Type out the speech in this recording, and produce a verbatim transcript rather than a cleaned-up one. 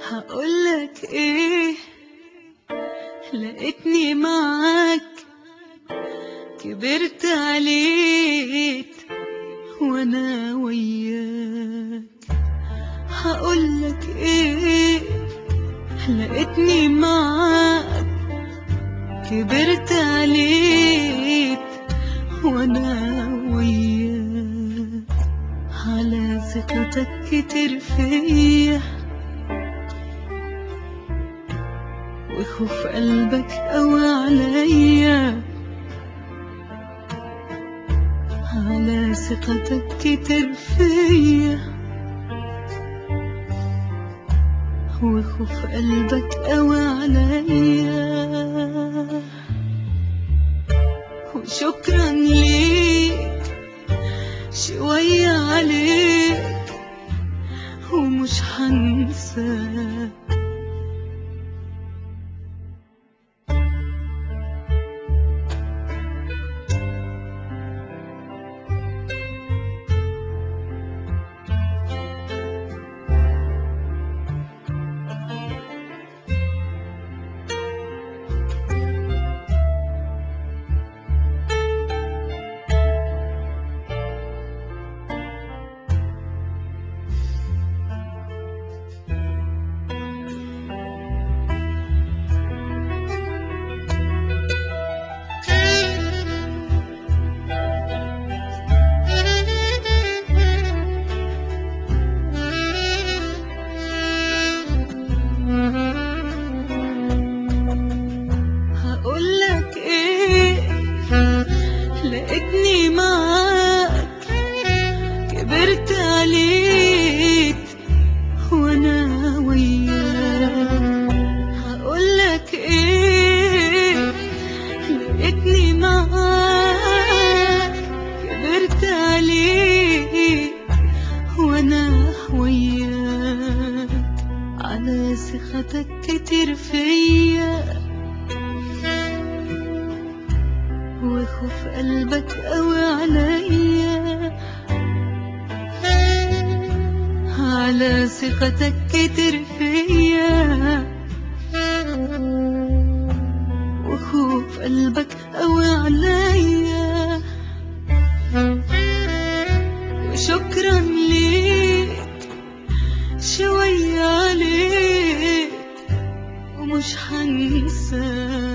هقولك ايه، لقيتني معاك كبرت عليت وانا وياك. هقولك ايه، لقيتني معاك كبرت عليت وانا وياك. على ثقتك كتر فيا وخوف قلبك قوي عليا. على ثقتك كتر فيا وخوف قلبك قوي عليا. وشكرا ليك شوية عليك ومش هنساك. هقولك ايه، لقيتني معاك كبرت عليت وانا وياك. هقولك ايه، لقيتني معاك كبرت عليت وانا وياك. على ثقتك كتر فيا وخوف قلبك قوي عليا. على ثقتك كتر فيا وخوف قلبك قوي عليا. وشكرا ليك شوية عليك ومش هنساك.